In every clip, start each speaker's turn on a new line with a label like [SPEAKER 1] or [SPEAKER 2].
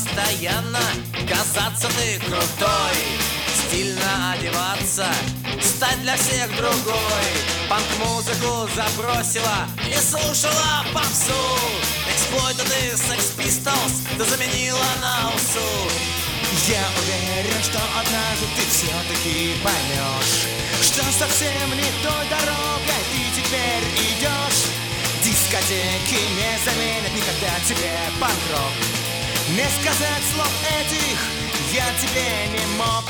[SPEAKER 1] постоянно казаться ты крутой, стильно одеваться, стать для всех другой. Панк-музыку забросила и слушала попсу. Эксплойта ты, Sex Pistols, ты заменила на усу.
[SPEAKER 2] Я уверен, что однажды ты все-таки поймешь, что совсем не той дорогой ты теперь идешь. Дискотеки не заменят никогда тебе панк-рок. Не сказать слов этих я тебе не мог.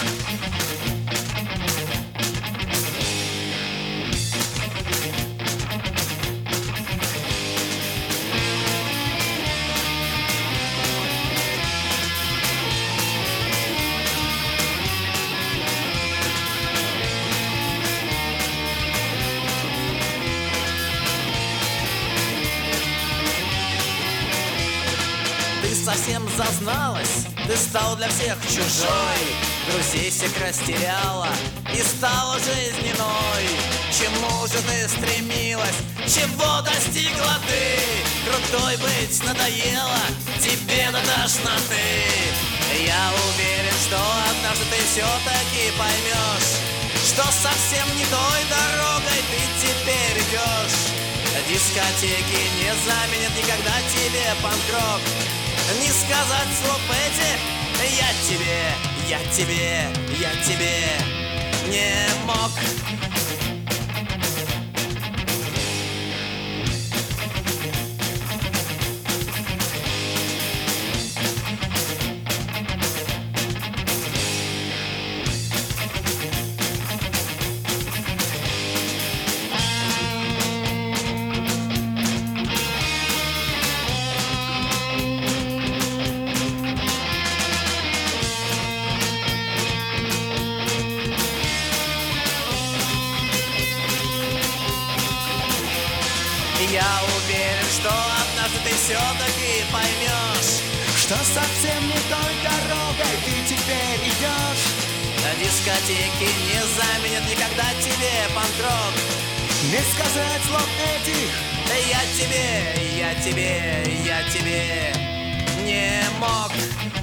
[SPEAKER 1] Ты совсем зазналась, ты стал для всех чужой, друзей всех растеряла и стала жизнь иной. Чему же ты стремилась, чего достигла ты? Крутой быть надоело тебе до тошноты. Я уверен, что однажды ты все-таки поймешь, что совсем не той дорогой ты теперь идешь. Дискотеки не заменят никогда тебе панк-рок. Не сказать слов этих я тебе не мог. Я уверен, что однажды ты все-таки поймешь,
[SPEAKER 2] что совсем не той дорогой ты теперь идешь.
[SPEAKER 1] Дискотеки не заменят никогда тебе панк-рок.
[SPEAKER 2] Не сказать слов этих
[SPEAKER 1] я тебе не мог.